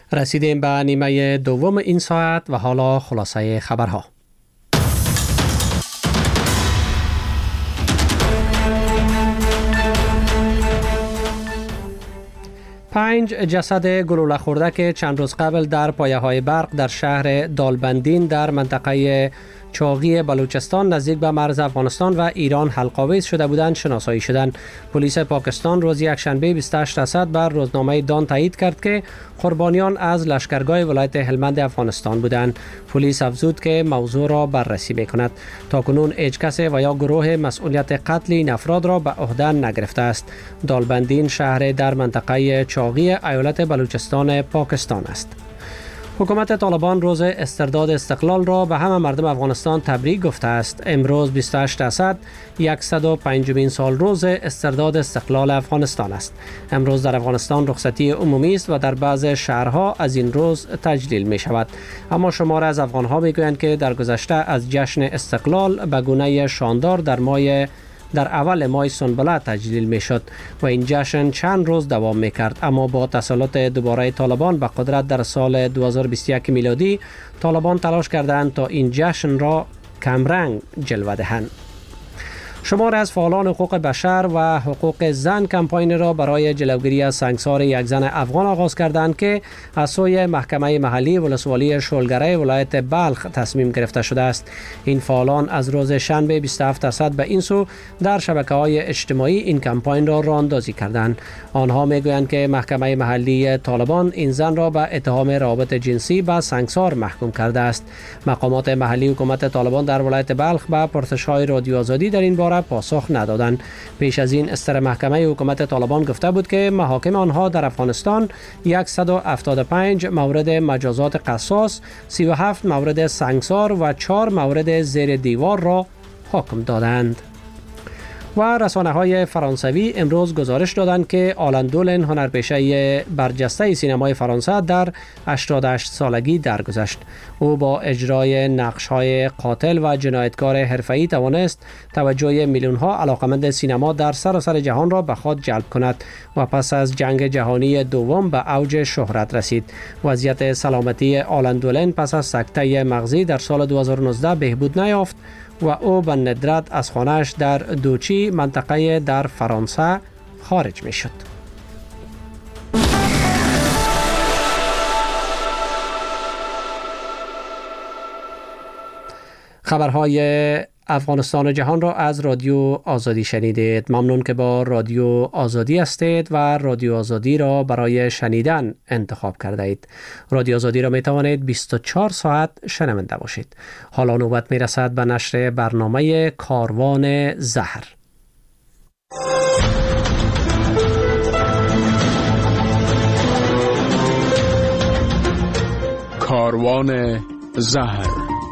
رسیدیم به نیمه دوم این ساعت و حالا خلاصه خبرها. پنج جسد گلوله خورده که چند روز قبل در پایه‌های برق در شهر دالبندین در منطقه چاغی بلوچستان نزدیک به مرز افغانستان و ایران حلق‌آویز شده بودند شناسایی شدند. پلیس پاکستان روز یکشنبه 28 رصد بر روزنامه دان تایید کرد که قربانیان از لشکرگاه ولایت هلمند افغانستان بودند. پلیس افزود که موضوع را بررسی می‌کند. تاکنون هیچ کس و یا گروه مسئولیت قتل این افراد را به عهده نگرفته است. دالبندین شهر در منطقه چاغی ایالت بلوچستان پاکستان است. حکومت طالبان روز استرداد استقلال را به همه مردم افغانستان تبریک گفته است. امروز 28 اسد 105مین سال روز استرداد استقلال افغانستان است. امروز در افغانستان رخصتی عمومی است و در بعض شهرها از این روز تجلیل می شود. اما شمار از افغانها می گویند که در گذشته از جشن استقلال به گونه شاندار در اول ماه سنبله تجلیل می شد و این جشن چند روز دوام می کرد، اما با تسلط دوباره طالبان به قدرت در سال 2021 میلادی طالبان تلاش کردند تا این جشن را کمرنگ جلوه دهند. شمار از فعالان حقوق بشر و حقوق زن کمپاین را برای جلوگیری از سنگسار یک زن افغان آغاز کردند که از سوی محکمه محلی ولسوالی شولگره ولایت بلخ تصمیم گرفته شده است. این فعالان از روز شنبه 27 اسد به این سو در شبکه‌های اجتماعی این کمپاین را راه‌اندازی کردند. آنها میگویند که محکمه محلی طالبان این زن را به اتهام روابط جنسی به سنگسار محکوم کرده است. مقامات محلی حکومت طالبان در ولایت بلخ به پرسش‌های رادیو آزادی در این باره پاسخ ندادند. پیش از این استر محکمه حکومت طالبان گفته بود که محاکم آنها در افغانستان 175 مورد مجازات قصاص، 37 مورد سنگسار و 4 مورد زیر دیوار را حکم دادند. و رسانه‌های فرانسوی امروز گزارش دادند که آلن دولن هنرپیشه برجسته سینمای فرانسه در 88 سالگی درگذشت. او با اجرای نقش‌های قاتل و جنایتکار حرفه‌ای توانست توجه میلیون‌ها علاقمند سینما در سراسر جهان را به خود جلب کند و پس از جنگ جهانی دوم به اوج شهرت رسید. وضعیت سلامتی آلن دولن پس از سکته مغزی در سال 2019 بهبود نیافت و او به ندرت از خانه‌اش در دوچی منطقه در فرانسه خارج می شد. خبرهای افغانستان و جهان را از رادیو آزادی شنیدید. ممنون که با رادیو آزادی هستید و رادیو آزادی را برای شنیدن انتخاب کرده اید. رادیو آزادی را می توانید 24 ساعت شنونده باشید. حالا نوبت می رسد به نشر برنامه کاروان زهر. کاروان زهر.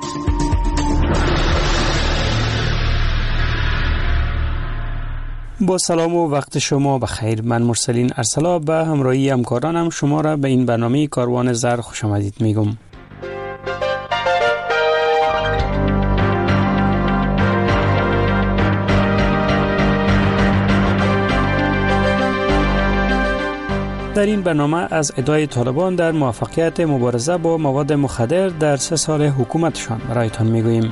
با سلام و وقت شما بخیر. من مرسلین ارسلا به همراهی همکارانم شما را به این برنامه کاروان زهر خوش آمدید میگم. در این برنامه از ادعای طالبان در موفقیت مبارزه با مواد مخدر در 3 سال حکومتشان برایتان میگوییم.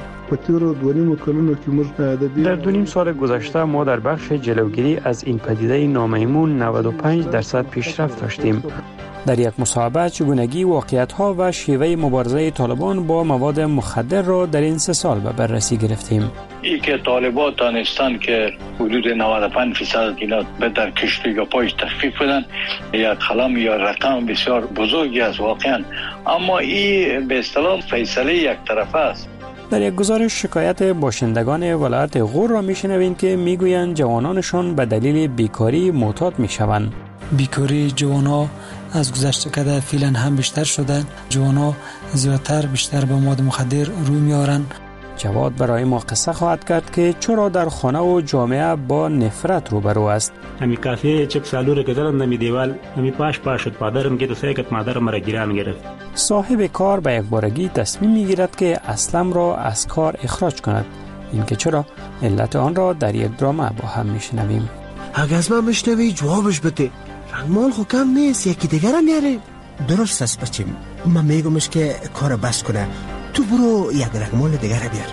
در 2.5 سال گذشته ما در بخش جلوگیری از این پدیده نامیمون 95% پیشرفت داشتیم. در یک مصاحبه چگونگی واقعیت‌ها و شیوه مبارزه طالبان با مواد مخدر را در این 3 سال به بررسی گرفتیم. ای که طالبان دانستان که حدود 95% اینا به در کشتی یا پایش تخفیف بدن، یک خلم یا رقم بسیار بزرگی است واقعا، اما این به اصطلاح فیصله یک طرفه است. در یک گزارش شکایت باشندگان ولایت غور را میشنویم که میگویند جوانانشان به دلیل بیکاری معتاد میشوند. بیکاری جوانا از گذشته کده فعلا هم بیشتر شده. جوانا زیادتر بیشتر به مواد مخدر روی میارن. جواد برای ما قصه خواهد کرد که چرا در خانه و جامعه با نفرت روبرو است. همی کافی چپ سالوره که دارن نمی دیوال همی پاش شد پادرم که تو سیکت مادرم مرا گیران گرفت. صاحب کار به یک بارگی تصمیم میگیرد که اسلم را از کار اخراج کند. اینکه چرا علت آن را در یک درامه با هم میشنویم. اگه از من بشنوی جوابش بده. رنگمال خو کم نیست، یکی دیگر نیاره. درست است بچیم. من میگمش که کار بس کنه، تو برو یک رقمال دیگر بیار.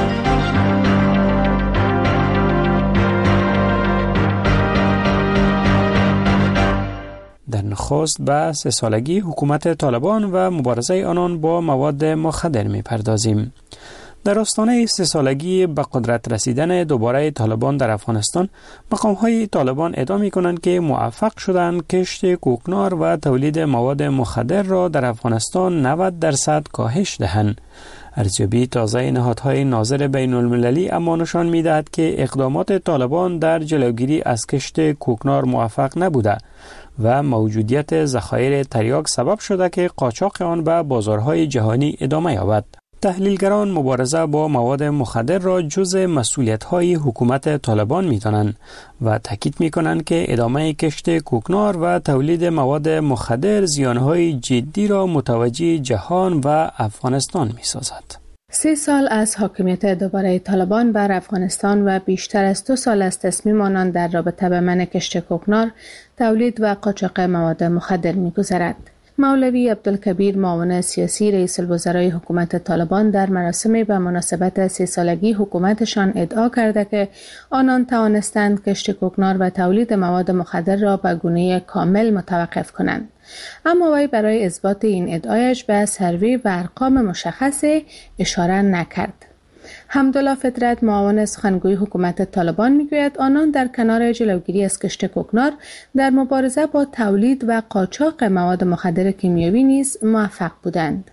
در نخست به 3 سالگی حکومت طالبان و مبارزه آنان با مواد مخدر می پردازیم. در آستانه 3 سالگی به قدرت رسیدن دوباره طالبان در افغانستان، مقام‌های طالبان ادعا می‌کنند که موفق شدند کشت کوکنار و تولید مواد مخدر را در افغانستان 90% کاهش دهند. ارزیابی تازه نهادهای ناظر بین المللی اما نشان می‌دهد که اقدامات طالبان در جلوگیری از کشت کوکنار موفق نبوده و موجودیت ذخایر تریاک سبب شده که قاچاق آن به بازارهای جهانی ادامه یابد. تحلیلگران مبارزه با مواد مخدر را جزء مسئولیت‌های حکومت طالبان می‌دانند و تاکید می‌کنند که ادامه کشت کوکنار و تولید مواد مخدر زیان‌های جدی را متوجه جهان و افغانستان می‌سازد. 3 سال از حاکمیت دوباره طالبان بر افغانستان و بیشتر از 2 سال از تصمیم آنان در رابطه به منع کشت کوکنار، تولید و قاچاق مواد مخدر می‌گذرد. مولوی عبدالکبیر معاون سیاسی رئیس الوزرای حکومت طالبان در مراسم به مناسبت 3 سالگی حکومتشان ادعا کرده که آنان توانستند کشت کوکنار و تولید مواد مخدر را به گونه کامل متوقف کنند. اما وی برای اثبات این ادعایش به سروی و ارقام مشخص اشاره نکرد. حمدالله فطرت معاون سخنگوی حکومت طالبان میگوید آنان در کنار جلوگیری از کشت کوکنار در مبارزه با تولید و قاچاق مواد مخدر کیمیاوی نیز موفق بودند.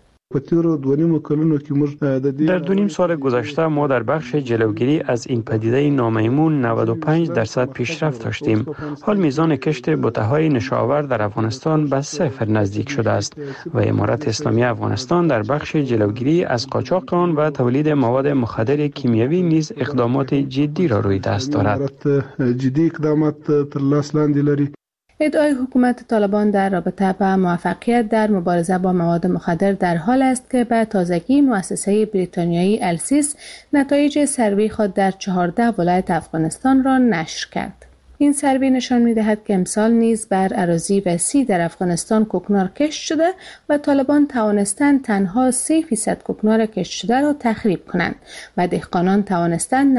در 2.5 سال گذشته ما در بخش جلوگیری از این پدیده نامیمون 95% پیشرفت داشتیم. حال میزان کشت بته‌های نشاور در افغانستان به 0 نزدیک شده است و امارت اسلامی افغانستان در بخش جلوگیری از قاچاق آن و تولید مواد مخدر کیمیاوی نیز اقدامات جدی را روی دست دارد. ادعای حکومت طالبان در رابطه با موفقیت در مبارزه با مواد مخدر در حال است که به تازگی مؤسسه بریتانیایی السیس نتایج سروی خود در 14 ولایت افغانستان را نشر کرد. این سروی نشان می‌دهد که امسال نیز بر اراضی وسیع در افغانستان کوکنار کشت شده و طالبان توانستند تنها 3% کوکنار کشت شده را تخریب کنند و دهقانان توانستند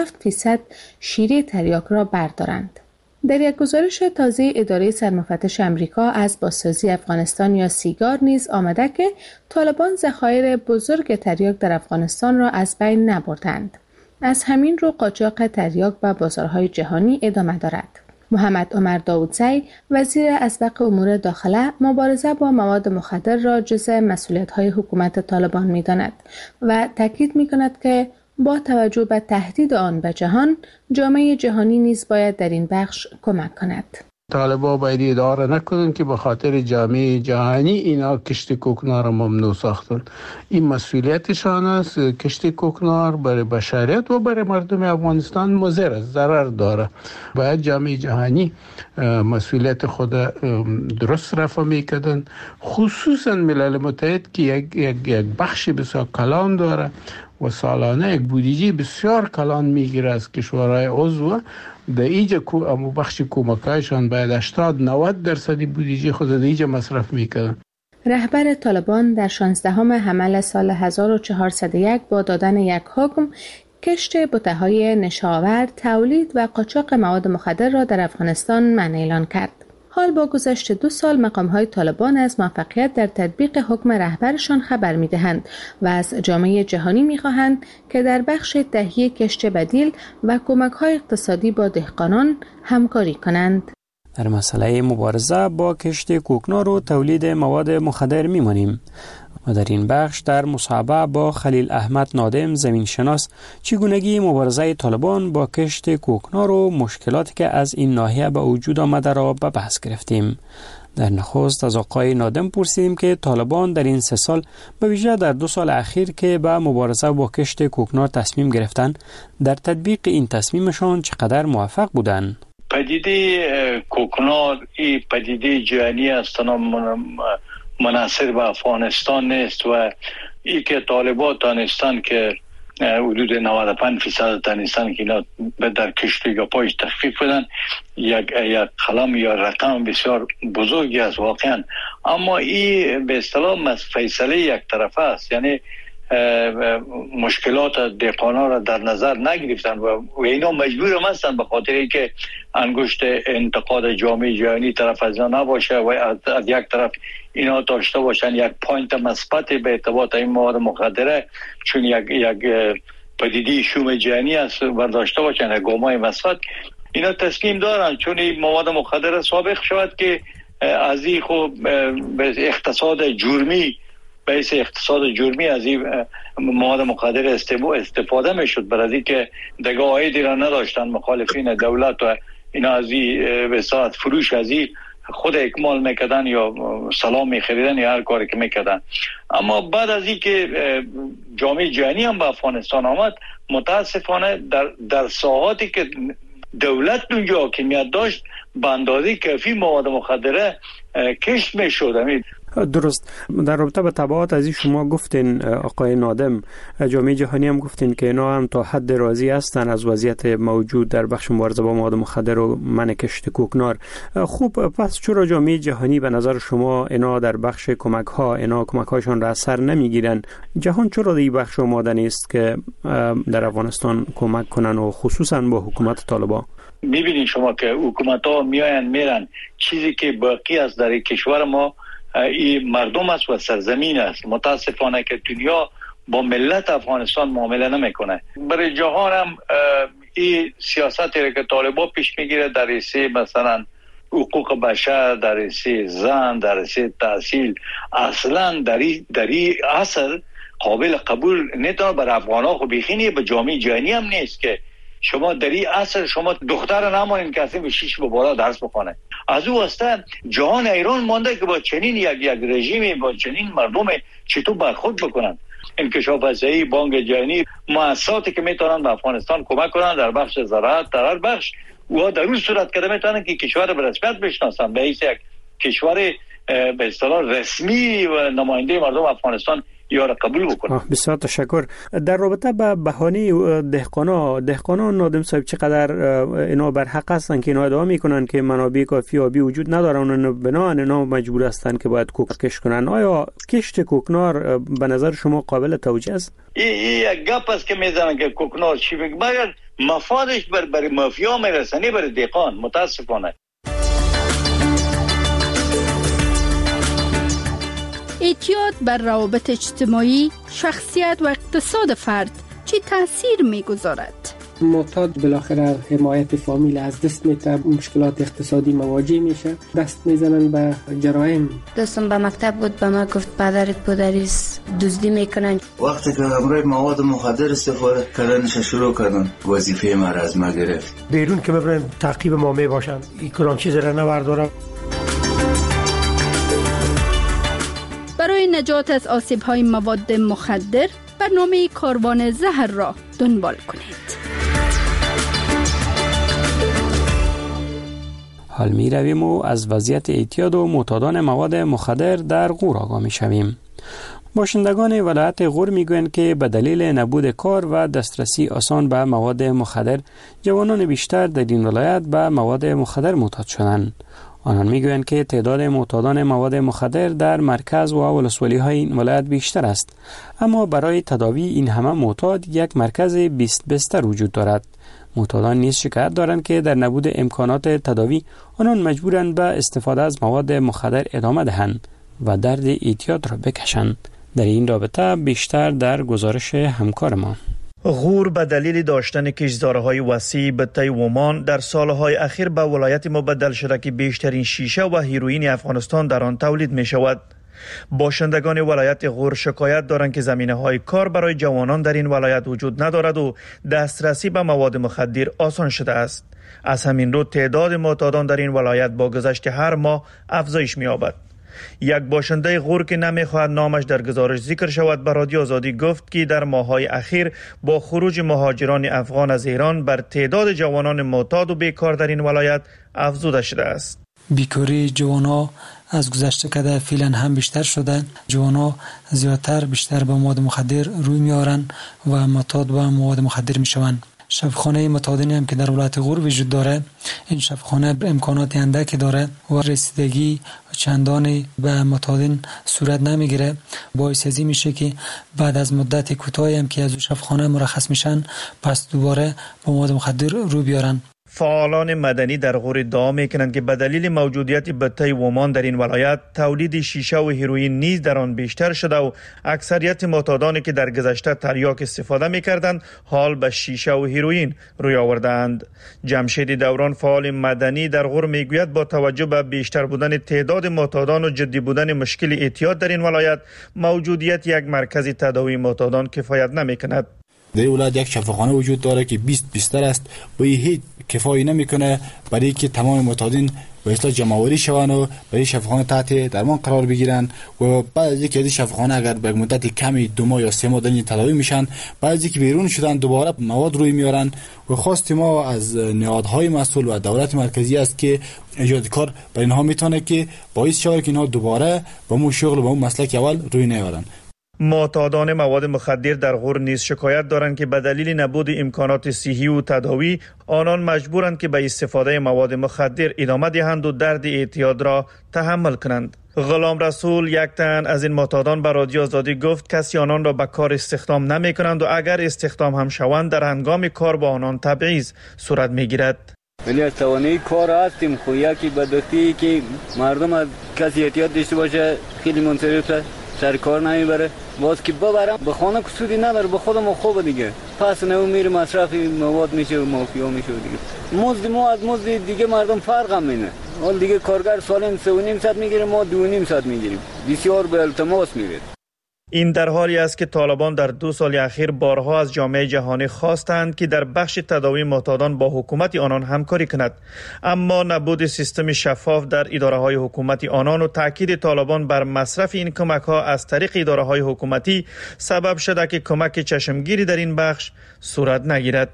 97% شیره تریاک را بردارند. در یک گزارش تازه اداره سرمفتش امریکا از بازسازی افغانستان یا سیگار نیز آمده که طالبان ذخایر بزرگ تریاک در افغانستان را از بین نبردند. از همین رو قاچاق تریاک به بازارهای جهانی ادامه دارد. محمد عمر داودزی وزیر اسبق امور داخله مبارزه با مواد مخدر را جزء مسئولیت‌های حکومت طالبان می‌داند و تاکید می‌کند که با توجه به تهدید آن به جهان، جامعه جهانی نیز باید در این بخش کمک کند. طالبان باید اداره نکنند که به خاطر جامعه جهانی اینا کشت کوکنار را ممنوع ساختن. این مسئولیتشان است. کشت کوکنار برای بشریت و برای مردم افغانستان مضر است، ضرر داره. باید جامعه جهانی مسئولیت خود درست رفع میکردن، خصوصا ملل متحد که یک بخش بسیار کلان داره و سالانه یک بودجه بسیار کلان میگیره از کشورهای عضو. در اینجا بخش کمکایشان باید 80-90% بودجه خود در اینجا مصرف میکنن. رهبر طالبان در 16 حمل سال 1401 با دادن یک حکم کشت بته‌های نشاور، تولید و قاچاق مواد مخدر را در افغانستان منع اعلان کرد. حال با گذشت 2 سال مقام‌های طالبان از موفقیت در تطبیق حکم رهبرشان خبر می‌دهند و از جامعه جهانی می‌خواهند که در بخش تهیه کشت بدیل و کمک‌های اقتصادی با دهقانان همکاری کنند. در مسئله مبارزه با کشت کوکنار و تولید مواد مخدر می‌مانیم و در این بخش در مصاحبه با خلیل احمد نادم زمینشناس چگونگی مبارزه طالبان با کشت کوکنار و مشکلاتی که از این ناحیه به وجود آمده را به بحث گرفتیم. در نخست از آقای نادم پرسیدیم که طالبان در این 3 سال به ویژه در 2 سال اخیر که به مبارزه با کشت کوکنار تصمیم گرفتند، در تطبیق این تصمیمشان چقدر موفق بودند؟ پدیده کوکنار این پدیده جهانی است، منحصر به افغانستان نیست و ای که طالبان دانستان که حدود 95% تانستان که اینا در کشتی یا پایش تخفیف بدن یک قلم یا رقم بسیار بزرگی است واقعا. اما این به اصطلاح فیصله یک طرفه است، یعنی مشکلات دهقانا را در نظر نگرفتن و اینا مجبور هم هستن به خاطر که انگشت انتقاد جامعه جهانی طرف از اینا نباشه و از یک طرف اینا داشته باشن یک پوینت مثبت به ارتباط این مواد مخدره، چون یک پدیده شوم جهانی است و داشته باشن یک گامای مثبت. اینا تصمیم دارن چون این مواد مخدره ثابت شود که از این خوب به اقتصاد جرمی از این مواد مخدر استفاده میشد، برای اینکه دیگه عایدی را نداشتن مخالفین دولت و اینا از این به ساعت فروش از این خود اکمال میکردن یا سلام میخریدن یا هر کاری که میکردن. اما بعد از این که جامعه جهانی هم به افغانستان آمد، متاسفانه در ساحاتی که دولت اونجا حاکمیت داشت به اندازه کافی مواد مخدره کشت میشد. درست. در رابطه با تبعات از شما گفتین آقای نادم، جامعه جهانی هم گفتین که اینا هم تا حد راضی هستن از وضعیت موجود در بخش مبارزه با مواد مخدر و منع کشت کوکنار. خوب، پس چرا جامعه جهانی به نظر شما اینا در بخش کمک هاشون را اثر نمیگیرن؟ جهان چرا در این بخش آماده نیست که در افغانستان کمک کنن و خصوصا با حکومت طالبان؟ میبینید شما که حکومت ها میرن، چیزی که باقی است در کشور ما این مردم است و سرزمین است. متاسفانه که دنیا با ملت افغانستان معامله نمیکنه. برای جهان هم این سیاستی که طالبان پیش میگیره در حیث مثلا حقوق بشر، در حیث زن، در حیث تحصیل، اصلا در این عصر قابل قبول نتونه. برای افغان‌ها خب بیخینی به جامعه جهانی هم نیست که شما در این عصر شما دختر نمانین که اصلا به 6 به بالا درس بخونه. از او واسطه جهان ایران مانده که با چنین یک رژیمی، با چنین مردم چطور برخورد بکنن. انکشاف فضایی، بانک جهانی، مؤسساتی که میتونن به افغانستان کمک کنن در بخش زراعت، در هر بخش، و در اون صورت که میتونن که کشور به رسمیت بشناسن، به حیث یک کشور به اصطلاح رسمی و نماینده مردم افغانستان یا قبول بکنن. بسیار تشکر. در رابطه با بهانه دهقانان نادم صاحب، چقدر اینا بر حق هستن که اینا ادعا میکنن که منابع کافی آبی وجود ندارن و بنابراین اینا مجبور هستن که باید کوکنار کشت کنن؟ آیا کشت کوکنار به نظر شما قابل توجیه است؟ این یک گپ است که میزنن که کوکنار چی بگه، مگر مفادش برای مافیا میرسنی برای دهقان. متاسفانه اعتیاد بر روابط اجتماعی، شخصیت و اقتصاد فرد چه تأثیر می‌گذارد؟ معتاد بالاخره حمایت فامیل از دست میده، مشکلات اقتصادی مواجه میشه، دست میزنن به جرایم. دوستم به مکتب بود، به ما گفت پدرت پدریس دزدی میکنن. وقتی که امروز مواد مخدر استفاده کردنش شروع کردن، وظیفه ما را از ما گرفت. بیرون که ببرن تعقیب ما میباشن، این کلان چیز را نبردارم. برای نجات از آسیب‌های مواد مخدر، برنامه کاروان زهر را دنبال کنید. حال می رویم و از وضعیت اعتیاد و معتادان مواد مخدر در غور آگاه می شویم. باشندگان ولایت غور می گویند که به دلیل نبود کار و دسترسی آسان به مواد مخدر، جوانان بیشتر در این ولایت به مواد مخدر معتاد شدند. آنان میگویند که تعداد معتادان مواد مخدر در مرکز و ولسوالی‌های این ولایت بیشتر است، اما برای تداوی این همه معتاد یک مرکز 20 بستر وجود دارد. معتادان نیز شکایت دارند که در نبود امکانات تداوی آنان مجبورند به استفاده از مواد مخدر ادامه دهند و درد اعتیاد را بکشند. در این رابطه بیشتر در گزارش همکار ما. غور به دلیل داشتن کشتزارهای وسیع به طی ومان در سالهای اخیر به ولایت مبدل شده که بیشترین شیشه و هیروئین افغانستان در آن تولید می شود. باشندگان ولایت غور شکایت دارند که زمینه‌های کار برای جوانان در این ولایت وجود ندارد و دسترسی به مواد مخدر آسان شده است. از همین رو تعداد معتادان در این ولایت با گذشت هر ماه افزایش می‌یابد. یک باشنده غور که نمیخواهد نامش در گزارش ذکر شود به رادیو آزادی گفت که در ماه‌های اخیر با خروج مهاجران افغان از ایران بر تعداد جوانان معتاد و بیکار در این ولایت افزوده شده است. بیکاری جوان‌ها از گذشته کده فعلا هم بیشتر شده. جوانا زیادتر بیشتر به مواد مخدر روی میارن و معتاد به مواد مخدر میشوند. شفاخانه معتادین هم که در ولایت غور وجود داره، این شفاخانه امکانات اندکی داره و رسیدگی چندانی به معتادین صورت نمیگیره. باعث ازی میشه که بعد از مدت کوتاهی هم که از شفاخانه مرخص میشن پس دوباره به مواد مخدر رو بیارن. فعالان مدنی در غور ادعا میکنند که به دلیل موجودیت بته ومان در این ولایت تولید شیشه و هیروئین نیز در آن بیشتر شده و اکثریت معتادانی که در گذشته تریاک استفاده میکردند حال به شیشه و هیروئین روی آوردند. جمشید دوران فعال مدنی در غور میگوید با توجه به بیشتر بودن تعداد معتادان و جدی بودن مشکل اعتیاد در این ولایت موجودیت یک مرکز تداوی معتادان کفایت نمیکند. در این ولایت یک شفاخانه وجود داره که 20 بیستر است و هیچ کفایی نمیکنه برای که تمام معتادین به اصطلاح جمع‌آوری شوند و برای شفاخانه تحت درمان قرار بگیرن و بعد از اینکه از شفاخانه اگر به مدت کمی 2 ماه یا 3 ماه در این تداوی میشن، بعد از اینکه بیرون شدن دوباره مواد روی میارن و خواست ما از نهادهای مسئول و دولت مرکزی است که ایجاد کار برای اینها میتونه که باعث شود که اینها دوباره به اون شغل و به اون مسلک اول روی نیارن. معتادان مواد مخدر در غور نیز شکایت دارند که به دلیل نبود امکانات صحی و تداوی آنان مجبورند که به استفاده مواد مخدر ادامه دهند و درد اعتیاد را تحمل کنند. غلام رسول یک تن از این معتادان به رادیو آزادی گفت کسی آنان را به کار استخدام نمی کنند و اگر استخدام هم شوند در هنگام کار با آنان تبعیض صورت می گیرد. ولی از توانایی کار هستیم خو یکی بدبختی که مردم از کسی اعتیاد داشته باشه خیلی منصرفه سر کار نمیبره، باز که ببرم به خانه کسودی نداره، به خودم خوبه دیگه، پس نمو میره مصرف مواد میشه و مافیا میشه دیگه. مزد ما از مزد دیگه مردم فرق هم اینه. حال دیگه کارگر سالم 3.5 میگیره، ما 2.5 میگیریم. بسیار به التماس میره. این در حالی است که طالبان در 2 سال اخیر بارها از جامعه جهانی خواستند که در بخش تداوی معتادان با حکومت آنان همکاری کند، اما نبود سیستم شفاف در اداره‌های حکومتی آنان و تاکید طالبان بر مصرف این کمک‌ها از طریق اداره‌های حکومتی سبب شده که کمک چشمگیری در این بخش صورت نگیرد.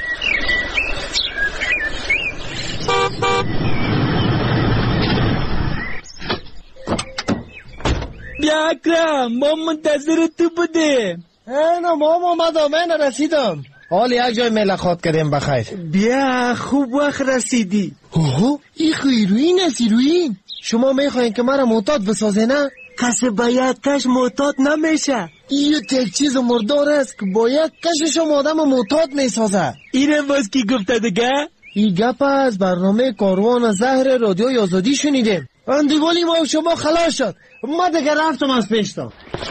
بیا اکرم، ما منتظر تو بودیم. اینا ما اومدم، من رسیدم. حال یک جای ملاقات کردیم بخیر. بیا خوب وقت رسیدی. اوه این هیروئین است. هیروئین شما میخواین که مرا معتاد بسازه نه؟ کسی با یک کش معتاد نمیشه. این یک چیز مردار است که با یک کشش آدم معتاد میسازه. اینه باز کی گفته دیگه؟ این گپ از برنامه کاروان زهر رادیو آزادی شنیدیم. اندیوالی ما شما خلاص شد، ما دیگه رفتم از پیشتا.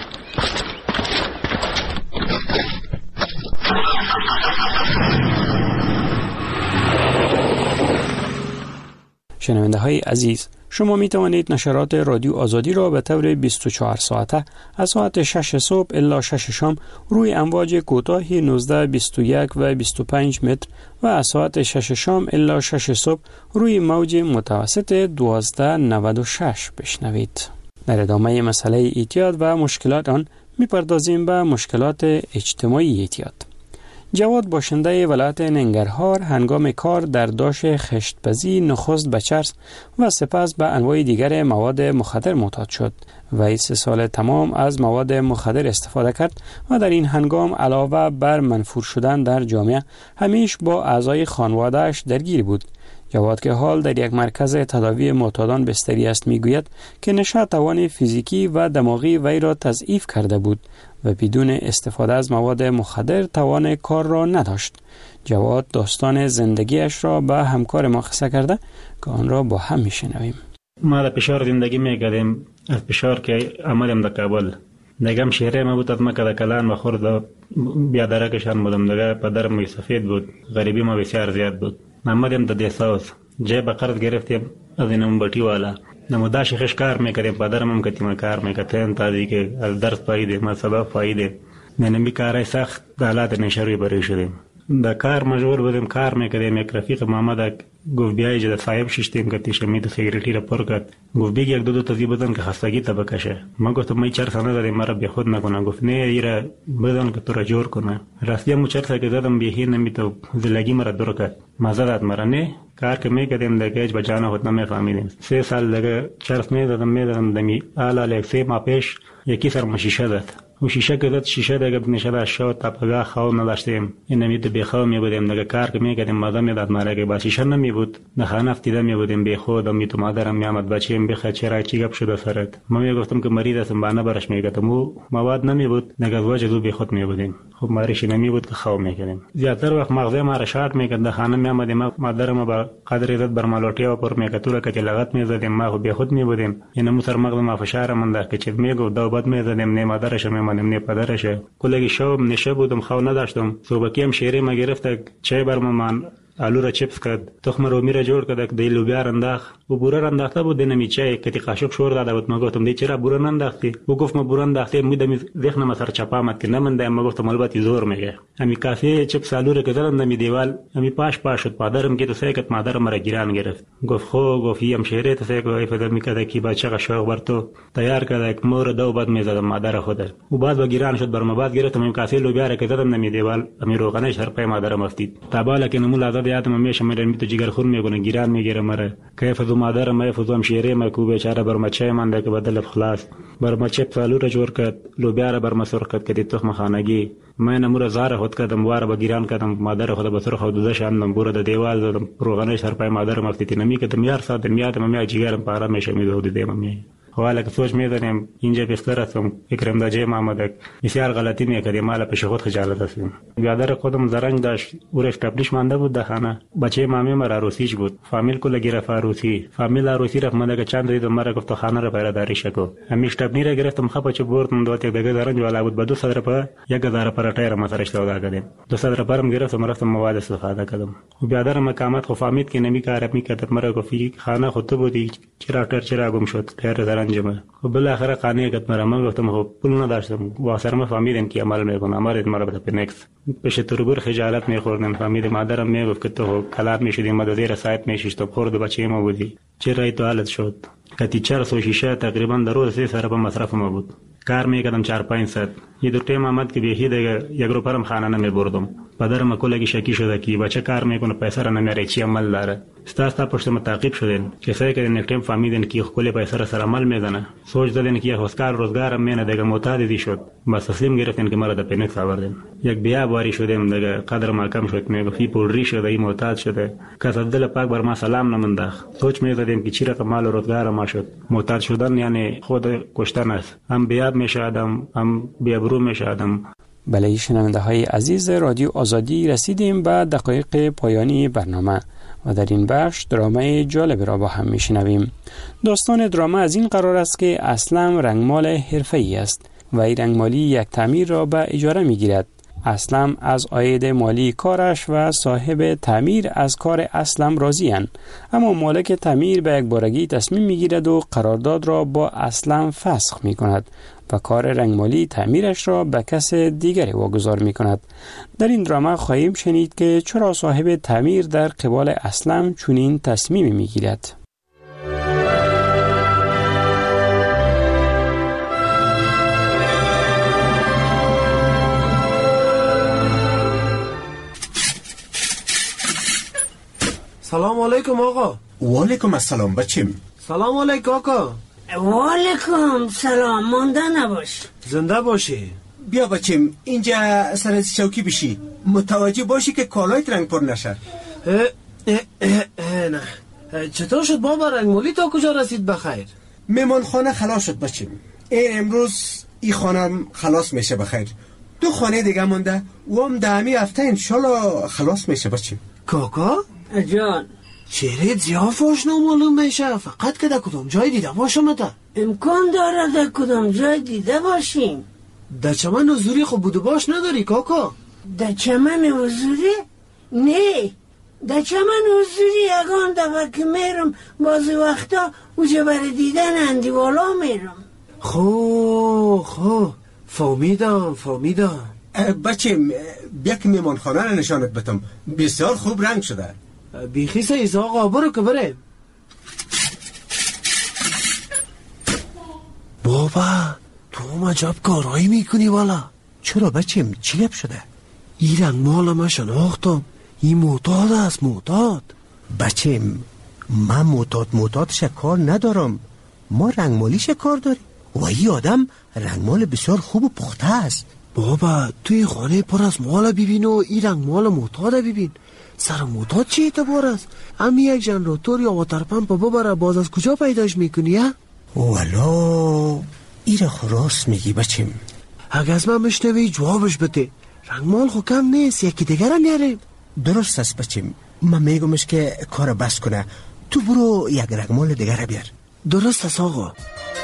شنونده های عزیز، شما می توانید نشرات رادیو آزادی را به طور 24 ساعته از ساعت 6 صبح الی 6 شام روی امواج کوتاه 19، 21 و 25 متر و از ساعت 6 شام الی 6 صبح روی موج متوسط 1296 بشنوید. در ادامه مسئله اعتیاد و مشکلات آن می پردازیم به مشکلات اجتماعی اعتیاد. جواد باشنده ولایت ننگرهار هنگام کار در داش خشتپزی نخست به چرس و سپس به انواع دیگر مواد مخدر معتاد شد و 3 سال تمام از مواد مخدر استفاده کرد و در این هنگام علاوه بر منفور شدن در جامعه همیشه با اعضای خانواده‌اش درگیر بود. جواد که حال در یک مرکز تداوی معتادان بستری است میگوید که نشه توان فیزیکی و دماغی وی را تضعیف کرده بود و بدون استفاده از مواد مخدر توان کار را نداشت. جواد داستان زندگیش را به همکار ما قصه کرده که آن را با هم میشنویم. ما در پشار زندگی میکردیم، از پشار که آمدیم در کابل. نگم شهره ما بود از ما که در کلان و خورد بیادرکشان بودم. دیگه پدرم سفید بود، غریبی ما بسیار زیاد بود. آمدیم در دیساوس جای به قرض گرفتیم از این بطی والا. نموداش خش کار میکردیم، پدرم هم کتیم کار میکردیم تا دیگه از درس پاییده ما سبب پاییده. نمی کارای سخت حالات نشروی برای شدیم. در کار مشغول بودیم، کار میکردیم. یک رفیق محمد گفت بیایی جد صاحب ششتیم که تیشمید سیگریتی را پر کرد. گفت بیگ یک دو تازی بدن که خستگی تا بکشه. ما گفتم می چرسا نداریم مرا بی خود نکنه. گفت نه ایرا بدن که تو را جور کنه. راستی مو چرسا که زدم بیهی نمیتو زلگی مرا دور کرد. مزه داد مرا. نه کار که میکردیم دیگه هیچ بجانه خود نمیفهمیدیم. 3 سال دیگه چرس میدادم دمی آلا یک 3 ماه پیش یکی سر شیشه داد. و شیشه که داد شیشه دیگه نشده شد تا پگاه خواب نداشتیم. این نمیده بیخواب میبودیم دیگه کار که میکردیم ماده میداد مرا که با شیشه نمیبود. نه خانه افتیده میبودیم بیخود و میتو مادرم میامد بچه‌ام بخه چرا چی گپ شده سرت. ما میگفتم که مریض هستم بانه برش میگفتم و مواد نمیبود دیگه وجه دو بیخود میبودیم. خب مریش نمیبود که خواب میکردیم. زیاتر وقت مغزه ما را شارت میکرد. خانه میامدیم مادرم با قدر عزت بر مالوټیا و پر میکتوره که لغت میزدیم ما خو بیخود میبودیم. این مو سر مغز ما فشار منده که چه میگو دو بد میزدیم نه مادرش نه پدرشه. کلگی شب نشه بودم خواب نداشتم. صبحی هم شیره ما گرفت چای برمان آلو را چپس کرد. تخم رومی را جور کرد دی لوبیا انداخت و بوره انداخته بود نمی چای کتی قاشق شور داده بود. ما گفتم دی چرا بوره انداختی؟ او گفت ما بوره انداخته میدم ذهنم سر چپا مت که نمنده. ما گفتم البته زور میگه. امی کافی چپس آلو را که زدم نمی دیوال امی پاش شد. پدرم که تو سیکت مادرم را گیران گرفت. گفت خو گفت یم شیره تو سیکو افدر میکرد کی بچه شوق بر تو تیار کرد مور دو بعد میزدم مادر خود. و بعد با گیران شد بر ما بعد گرفتم امی کافی لوبیا را که زدم نمی دیوال امی روغنش سر پای مادرم افتید. تا بالا که نمول آزاد یادم میشه میرن میتو جگر خون میگونه گیران میگیره مره. کیف دو مادرم ما فزوم شیره ما کو بیچاره بر مچه من ده که بدل خلاص بر مچه فالو را جور کرد لوبیا را بر مسور کرد که تخم خانگی ما نمور زاره خود کردم واره با گیران کردم مادر خود بسر خود دش اندم بوره د دیوال زدم روغنش سر پای مادرم افتید نمی کدم یار ساعت میادم ما جگرم پارا میشه میدود دیم می حالا که سوچ میدونم اینجا بستر هستم اکرم داجه محمد بسیار غلطی میکردیم مال پیش خود خجالت هستیم. بیادر خودم زرنگ داشت اورش تبلیش مانده بود در خانه. بچه مامی مرا عروسیش بود. فامیل کو لگیره عروسی. فامیل عروسی رفت من که چند روز مرا گفت خانه را پیداری شکو. همیش تبنی را گرفتم خپه چه بردم دوت یک دیگه زرنگ والا بود. با 2000 روپیه 1000 پراتای را مسرش سودا کردم. 2000 روپیه گرفتم رفتم مواد استفاده کردم. و بیادر مقامات خو فهمید که نمی کار میکرد مرا گفت خانه خود تو بودی چرا تر چرا گم شد خیر زرنجمه. و بالاخره قانع کرد مرا. من گفتم خب پول نداشتم و سرم فهمیدم که عمل میکنه امر مرا به پنکس پیش تربور خجالت میخوردم. فهمیدم مادرم میگفت که تو کلاب میشدی ما زیر سایت میشیش تو خورد بچه ما بودی چرا تو حالت شد. کتی 400 شیشه تقریبا در روز 3 سر به مصرف ما بود. کار میکردم 4-5 ساعت. یه دو تیم آمد که بیهی دیگه یک روپرم خانه نمیبردم. پدرم کلگی شکی شده که بچه کار میکنه پیسه را نمیاره چی عمل داره. ستا پشت ما تعقیب شدین کسایی که یک تیم فهمیدن که کلی پیسه را سر عمل میزنه. سوچ دادن که خواستار روزگارم مینه دیگه معتادی شد. بس تسلیم گرفتن که مرا د پینکس آوردن. یک بیا باری شدیم دیگه قدر ما کم شد. میگفتی پولری شده ای معتاد شده. کس دل پاک بر ما سلام نمنداخ. سوچ میزدیم که چی رقم مال روزگار ما شد. معتاد شدن یعنی خود کشتن است. هم بیاد میشه آدم هم بیابرو میشه آدم. بله شنونده های عزیز رادیو آزادی رسیدیم به دقایق پایانی برنامه و در این بخش درامای جالب را با هم میشنویم. داستان دراما از این قرار است که اسلم رنگمال حرفه‌ای است و این رنگمالی یک تعمیر را به اجاره میگیرد. اسلم از عاید مالی کارش و صاحب تعمیر از کار اسلم راضی اند، اما مالک تعمیر به یک بارگی تصمیم میگیرد و قرارداد را با اسلم فسخ می کند و کار رنگمالی تعمیرش را به کس دیگری واگذار می کند. در این دراما خواهیم شنید که چرا صاحب تعمیر در قبال اسلم چنین تصمیمی می گیرد. سلام علیکم آقا. و علیکم السلام بچیم. سلام علیکم آقا. و علیکم سلام. مانده نباش. زنده باشی. بیا بچیم اینجا سر چوکی بشی. متوجه باشی که کالایت رنگ پر نشه. نه چطور شد بابا رنگمالی تا کجا رسید بخیر؟ میمان خانه خلاص شد بچیم. این امروز این خانه خلاص میشه بخیر. 2 خانه دیگه مونده و هم دهمی هفته انشالله خلاص میشه بچیم. کاکا؟ جان چهره زیافاش نامعلوم میشه. فقط که در کدام جای دیده باشم تا امکان داره در کدام جای دیده باشیم. در چمن حضوری خب بودو باش نداری کاکا؟ در چمن حضوری؟ نه در چمن حضوری یگان دفعه که میرم بعضی وقتا اوجه بر دیدن اندیوالا میرم. خو فهمیدم. بچه بیا که میمانخانه رو نشانت بتم، بسیار خوب رنگ شده. بیخی سیز آقا برو که بره. بابا تو عجب کارهایی میکنی والا. چرا بچه چی گپ شده؟ این رنگ مال ما شناختم، این معتاد است معتاد. بچه من معتادش کار ندارم، ما رنگمالیش کار داریم و این آدم رنگمال بسیار خوب و پخته است. بابا توی خانه پر از مال ببین و این رنگمال معتاد ببین. سر معتاد چی اعتبار است؟ امی یک جنراتور یا واتر پمپ ببره باز از کجا پیداش میکنی ها؟ والا ایره راست میگی بچه. اگه از من مشنوی جوابش بده. رنگمال خو کم نیست، یکی دیگر نیاریم. درست است بچه، من میگمش که کار بس کنه، تو برو یک رنگمال دیگر بیار. درست است آقا.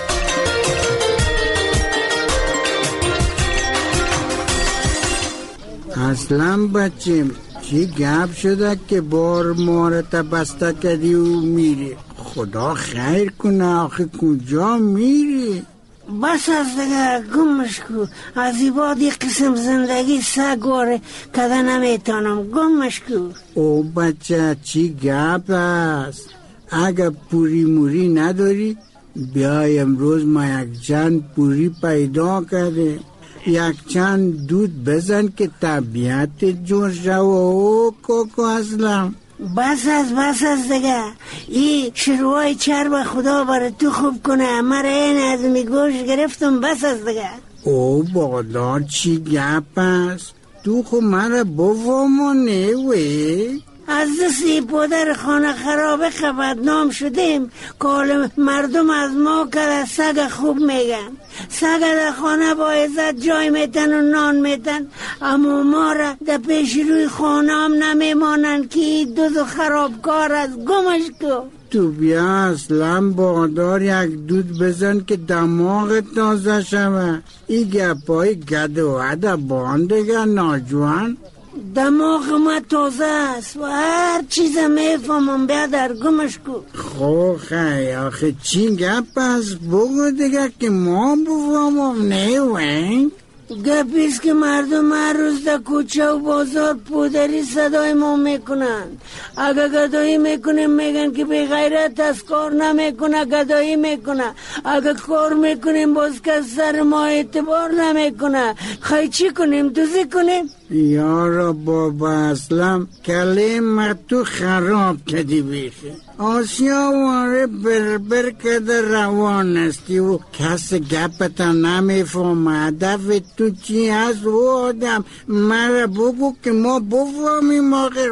اصلا بچه چی گپ شده که بار مارت بسته کردی و میری؟ خدا خیر کنه، آخه کجا میری؟ بس از دیگه گمش کو. از این بعد یک قسم زندگی سگواره کده نمیتانم، گمش کو. او بچه چی گپ است؟ اگه پوری موری نداری بیای امروز ما یک چند پوری پیدا کرده، یک چند دود بزن که طبیعت جور شو. او کوکو اسلم بس از دیگه. این شروعای چرب خدا برای تو خوب کنه، مرا این از میگوش گرفتم. بس از دیگه. او بادار چی گپ است؟ تو خو مرا بفهمونه وی؟ از دستی پدر خانه خرابه بدنام شدیم که مردم از ما که سگ خوب میگن. سگ در خانه با عزت جای میتن و نان میتن، اما ما را در پیش روی خانه هم نمیمانن که دوز و خرابکار از گمش کو. تو بیا اصلا بادار یک دود بزن که دماغ تازه شوه. این گپای گد و عده باندگه ناجوان. دماغ ما تازه است و هر چیز میفهمم بیا در گمش کو. خو خیلی آخه چی گپ است؟ بگو دیگه که ما بفهمم. نه وین گپیست که مردم هر روز در کوچه و بازار پودری صدای ما میکنن. اگه گدایی میکنیم میگن که بی غیرت از کار نمیکنه، گدایی میکنه. اگه کار میکنیم باز که سر ما اعتبار نمیکنه. خیلی چی کنیم؟ دوزی کنیم؟ یارا بابا اسلم کلمه تو خراب کدی بیخی. آسیا واره بربر کده روان استی و کس گپتا نمیفهم. هدف تو چی هست و آدم؟ مرا بگو که ما بفهمیم آخر.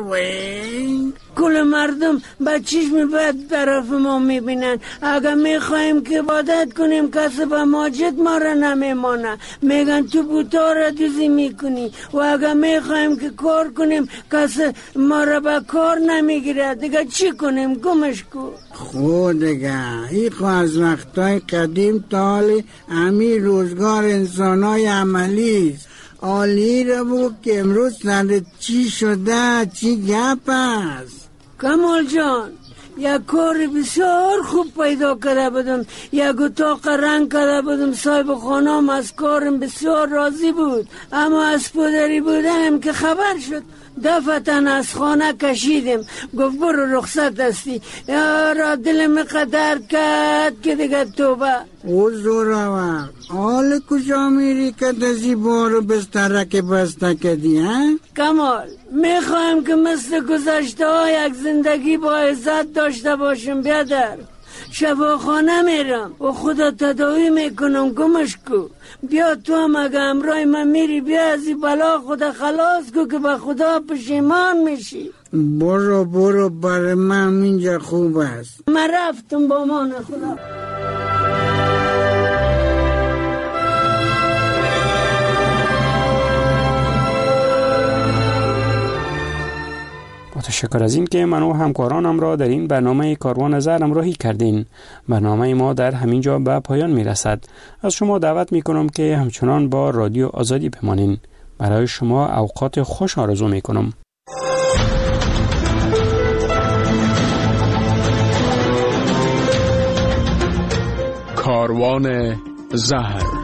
وین کل مردم با چشم بد طرف ما میبینن. اگه میخوایم که عبادت کنیم کسی به ماجد ما را نمیمانه، میگن تو بوتا را دوزی میکنی. و اگه میخوایم که کار کنیم کسی ما را به کار نمیگیره. دیگه چی کنیم؟ گمش کو. خود دیگه ای خو از وقتای قدیم تا حال امی روزگار انسانای عملی است. آلی را بگو که امروز سر چی شده؟ چی گپ است؟ کمال جان یک کار بسیار خوب پیدا کرده بودم، یک اتاق رنگ کرده بودم. صاحب خانم از کارم بسیار راضی بود، اما از پدری بودنم که خبر شد دفتن از خانه کشیدم. گفت برو رخصت هستی. یارا دلم قدر کرد که دیگه توبه. او زورا حال کجا میری که دزی بارو بسترک بسته کدی ها؟ کمال میخوایم که مثل گذشته ها یک زندگی با عزت داشته باشم. بیادر شفاخانه میرم و خدا تداوی میکنم. گمش کو. بیا تو هم اگه امرای من میری بیا از این بلا خدا خلاص کو که به خدا پشیمان میشی. برو برای من اینجا خوب است. من رفتم با مان خدا. تشکر از این که من و همکارانم را در این برنامه کاروان زهر همراهی کردین. برنامه ما در همین جا به پایان می رسد. از شما دعوت می کنم که همچنان با رادیو آزادی بمانین. برای شما اوقات خوش آرزو می کنم. کاروان زهر